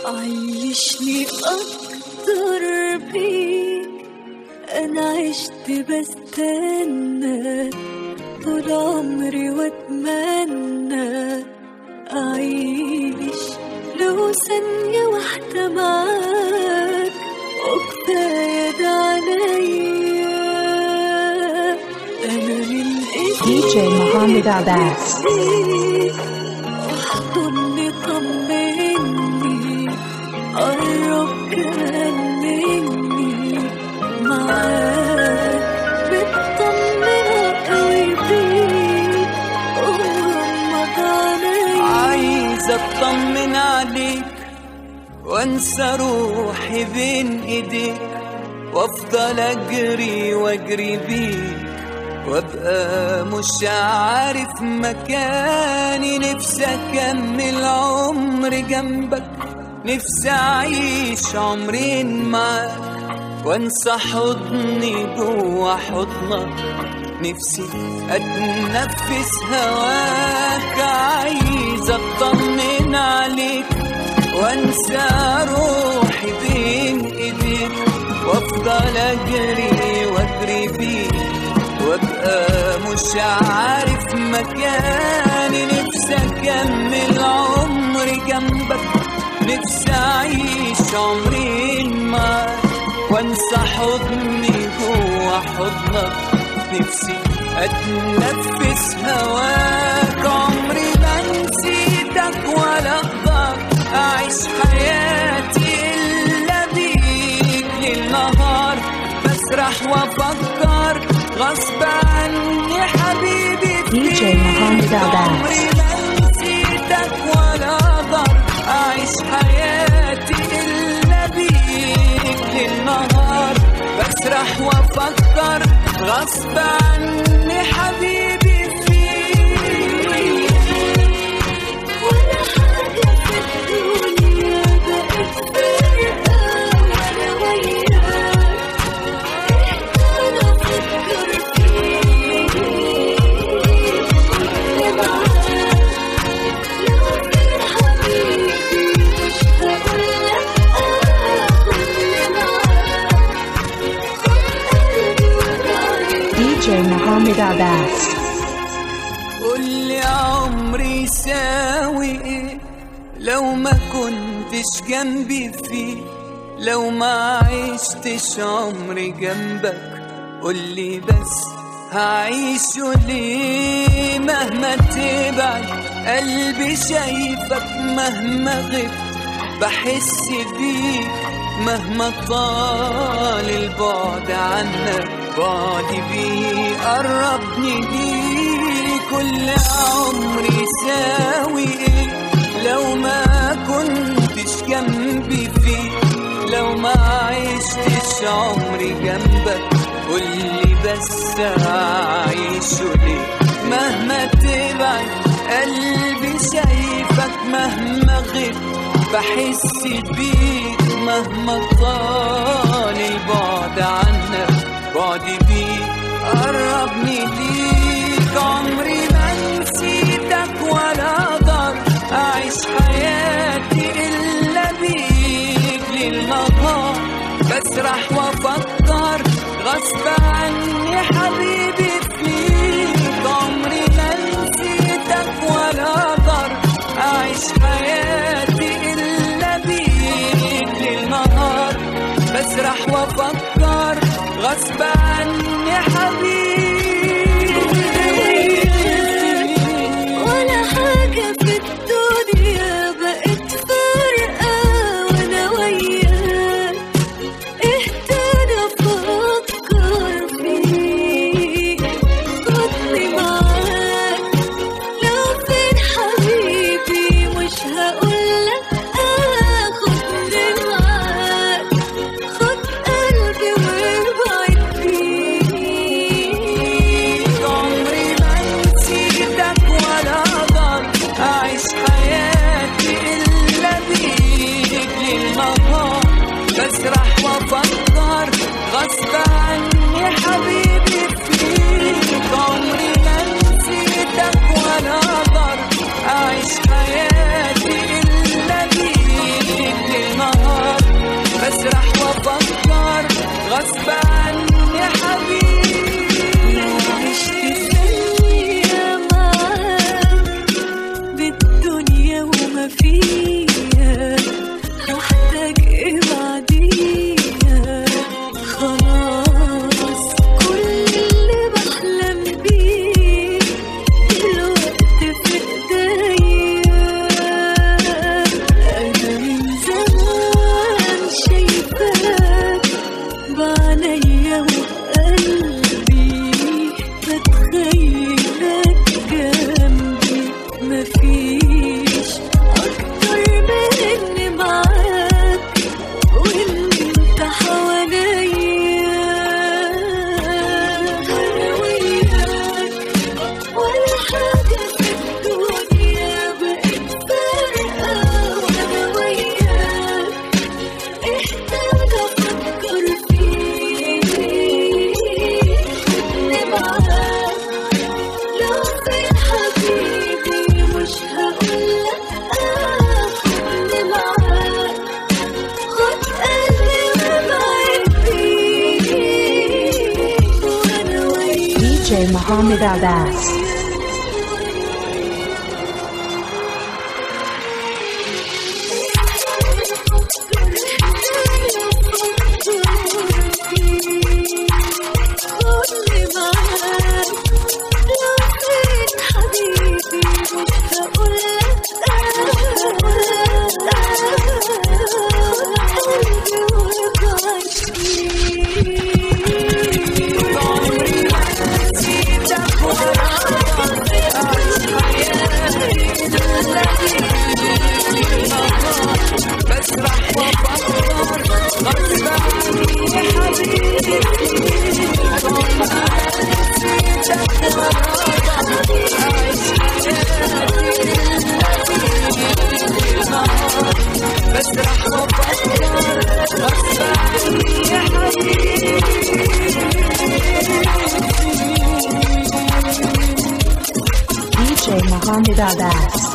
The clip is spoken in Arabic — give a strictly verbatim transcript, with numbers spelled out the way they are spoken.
عيشني أكتر بيك، أنا عشت بستنى طول عمري وأتمنى أعيش لو ثانية واحدة معاك، وكفاية ده عليا. أنا من دي جي محمد عباس. واحضني طمني، قرب كمان مني، معاك بتطمن قوي بيك وغمض عليا. عايز اطمن عليك وانسى روحي بين ايديك، وافضل اجري واجري بيك، وابقى مش عارف مكاني. نفسي اكمل عمري جنبك، نفسي اعيش عمرين معاك، وانسى حضني جوا حضنك. نفسي اتنفس هواك، عايز اطمن عليك وانسى روحي بين ايديك، وافضل اجري واجري بيك، وابقى مش عارف مكاني. نفسي اكمل عمري جنبك، نفسي اعيش عمرين معاك، وانسى حضني جوا حضنك. نفسي اتنفس هواك، عمري ما نسيتك ولا اقدر اعيش حياتي الا بيك. ليل نهار بسرح وافكر غصب عني حبيبي فيك. دي جي محمد عباس. عمري ما نسيتك ولا اقدر اعيش حياتي الا بيك. ليل نهار بسرح وافكر غصب عني حبيبي فيك. ولا حاجة في الدنيا بقت فارقة وأنا وياك، أنا أفكر فيك معاك. لو فين حبيبي مش هقولك آخدني معاك، خد قلبي وراعي. دي جي محمد عباس. قولي عمري يساوي ايه لو ما كنتش جنبي فيه، لو ما عشتش عمري جنبك. قولي بس هعيشه ليه مهما تبعد قلبي شايفك، مهما غبت بحس بيك، مهما طال البعد عنك بعدي بيه قربني ليك. كل عمري يساوي ايه لو ما كنتش جنبي فيه، لو ما عشتش عمري جنبك. قولي بس اعيشه ليه مهما تبعد قلبي شايفك، مهما غبت بحس بيك، مهما طال البعد عنك بعدي بيك قربني ليك. عمري ما نسيتك ولا اقدر اعيش حياتي الا بيك. ليل نهار بسرح وافكر غصب عني حبيبي فيك. عمري ما نسيتك ولا اقدر اعيش حياتي الا بيك. ليل نهار بسرح وافكر غصب عني حبيبي. ولا حاجة في الدنيا بقت فارقة وأنا وياك، اهتدى أفكر فيك، خدني معاك. لو فين حبيبي مش هقولك آخدني معاك، خد قلبي وابعد فيه. عينيا وقلبي بتخيلك جنبي مفيش أكتر من إني معاك وإن أنت حواليا وأنا وياك ولا حاجة في الدنيا بقت فارقة وأنا وياك احتاج أفكر فيك خدني معاك لو فين حبيبي مش هقولك آه خدني معاك خد قلبي وابعد فيك وأنا وياك D J Mohammed Abbas. خدني معاك لو فين حبيبي مش هقولك قلبي وابعد D J Mohammed Abbas.